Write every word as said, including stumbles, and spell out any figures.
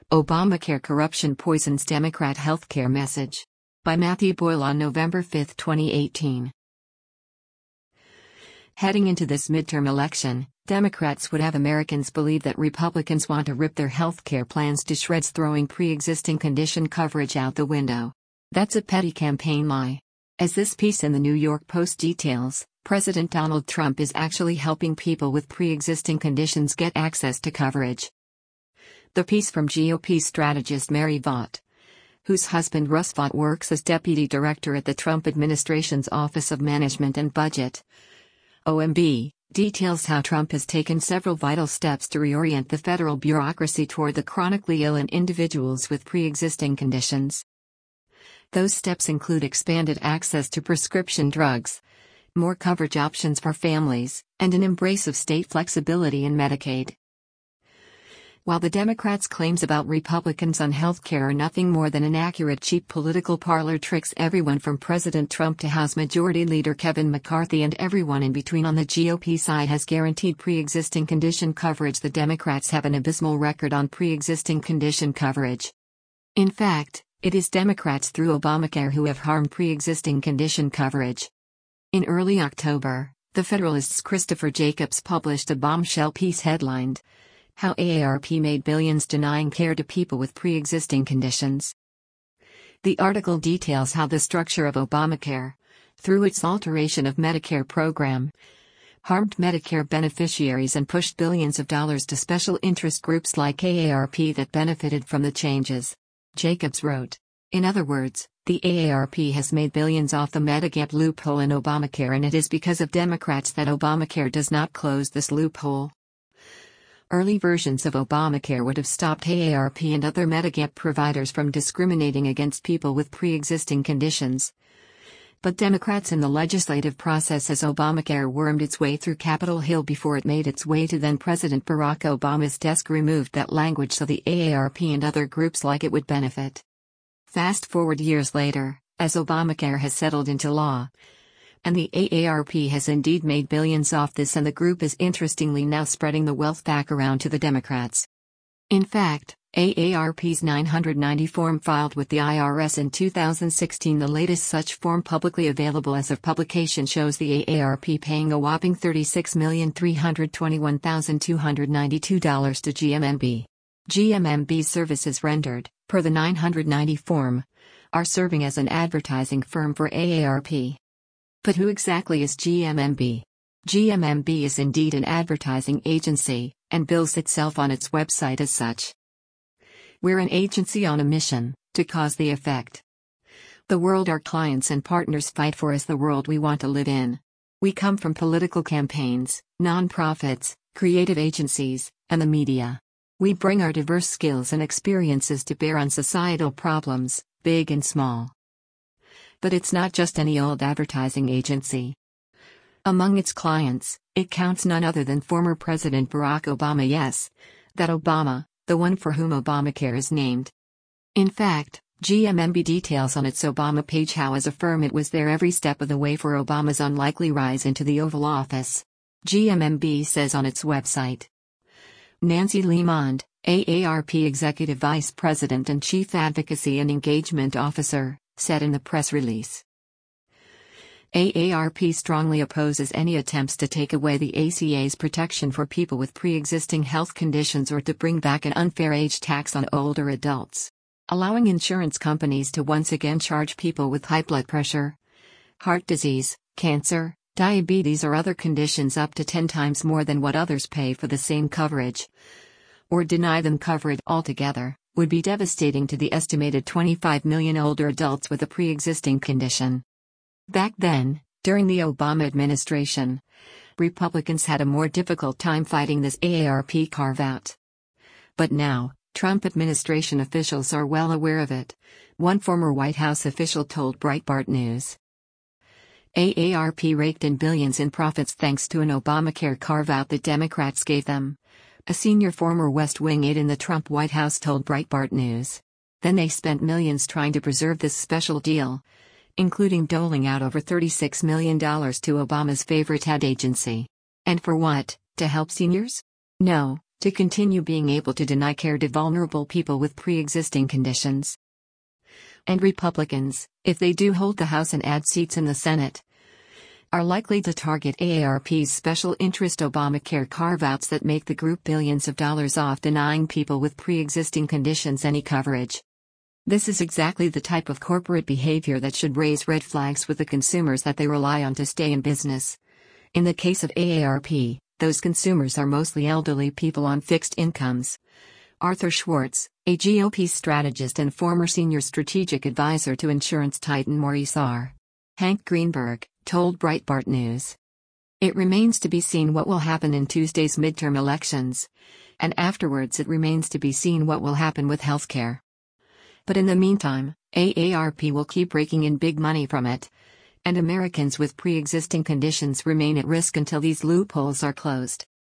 Obamacare corruption poisons Democrat healthcare message. By Matthew Boyle on November fifth, twenty eighteen. Heading into this midterm election, Democrats would have Americans believe that Republicans want to rip their healthcare plans to shreds, throwing pre-existing condition coverage out the window. That's a petty campaign lie. As this piece in the New York Post details, President Donald Trump is actually helping people with pre-existing conditions get access to coverage. The piece from G O P strategist Mary Vaught, whose husband Russ Vaught works as deputy director at the Trump administration's Office of Management and Budget, O M B, details how Trump has taken several vital steps to reorient the federal bureaucracy toward the chronically ill and individuals with pre-existing conditions. Those steps include expanded access to prescription drugs, more coverage options for families, and an embrace of state flexibility in Medicaid. While the Democrats' claims about Republicans on health care are nothing more than inaccurate cheap political parlor tricks, everyone from President Trump to House Majority Leader Kevin McCarthy and everyone in between on the G O P side has guaranteed pre-existing condition coverage. The Democrats have an abysmal record on pre-existing condition coverage. In fact, it is Democrats through Obamacare who have harmed pre-existing condition coverage. In early October, The Federalist's Christopher Jacobs published a bombshell piece headlined, "How A A R P Made Billions Denying Care to People with Pre-Existing Conditions." The article details how the structure of Obamacare, through its alteration of Medicare program, harmed Medicare beneficiaries and pushed billions of dollars to special interest groups like A A R P that benefited from the changes. Jacobs wrote, "In other words, the A A R P has made billions off the Medigap loophole in Obamacare, and it is because of Democrats that Obamacare does not close this loophole." Early versions of Obamacare would have stopped A A R P and other Medigap providers from discriminating against people with pre-existing conditions. But Democrats in the legislative process as Obamacare wormed its way through Capitol Hill before it made its way to then-President Barack Obama's desk removed that language so the A A R P and other groups like it would benefit. Fast forward years later, as Obamacare has settled into law, and the A A R P has indeed made billions off this, and the group is interestingly now spreading the wealth back around to the Democrats. In fact, A A R P's nine hundred ninety form filed with the I R S in two thousand sixteen, the latest such form publicly available as of publication, shows the A A R P paying a whopping thirty-six million three hundred twenty-one thousand two hundred ninety-two dollars to G M M B. G M M B's services rendered, per the nine hundred ninety form, are serving as an advertising firm for A A R P. But who exactly is G M M B? G M M B is indeed an advertising agency, and bills itself on its website as such. "We're an agency on a mission, to cause the effect. The world our clients and partners fight for is the world we want to live in. We come from political campaigns, nonprofits, creative agencies, and the media. We bring our diverse skills and experiences to bear on societal problems, big and small." But it's not just any old advertising agency. Among its clients, it counts none other than former President Barack Obama. Yes, that Obama, the one for whom Obamacare is named. In fact, G M M B details on its Obama page how as a firm it was there every step of the way for Obama's unlikely rise into the Oval Office. G M M B says on its website. Nancy Lemond, A A R P Executive Vice President and Chief Advocacy and Engagement Officer, said in the press release. A A R P strongly opposes any attempts to take away the A C A's protection for people with pre-existing health conditions or to bring back an unfair age tax on older adults, allowing insurance companies to once again charge people with high blood pressure, heart disease, cancer, diabetes or other conditions up to ten times more than what others pay for the same coverage, or deny them coverage altogether, would be devastating to the estimated twenty-five million older adults with a pre-existing condition. Back then, during the Obama administration, Republicans had a more difficult time fighting this A A R P carve-out. But now, Trump administration officials are well aware of it, one former White House official told Breitbart News. A A R P raked in billions in profits thanks to an Obamacare carve-out that Democrats gave them, a senior former West Wing aide in the Trump White House told Breitbart News. Then they spent millions trying to preserve this special deal, including doling out over thirty-six million dollars to Obama's favorite ad agency. And for what? To help seniors? No, to continue being able to deny care to vulnerable people with pre-existing conditions. And Republicans, if they do hold the House and add seats in the Senate, are likely to target A A R P's special interest Obamacare carve-outs that make the group billions of dollars off denying people with pre-existing conditions any coverage. This is exactly the type of corporate behavior that should raise red flags with the consumers that they rely on to stay in business. In the case of A A R P, those consumers are mostly elderly people on fixed incomes. Arthur Schwartz, a G O P strategist and former senior strategic advisor to insurance titan Maurice R. Hank Greenberg, told Breitbart News. It remains to be seen what will happen in Tuesday's midterm elections, and afterwards it remains to be seen what will happen with healthcare. But in the meantime, A A R P will keep raking in big money from it, and Americans with pre-existing conditions remain at risk until these loopholes are closed.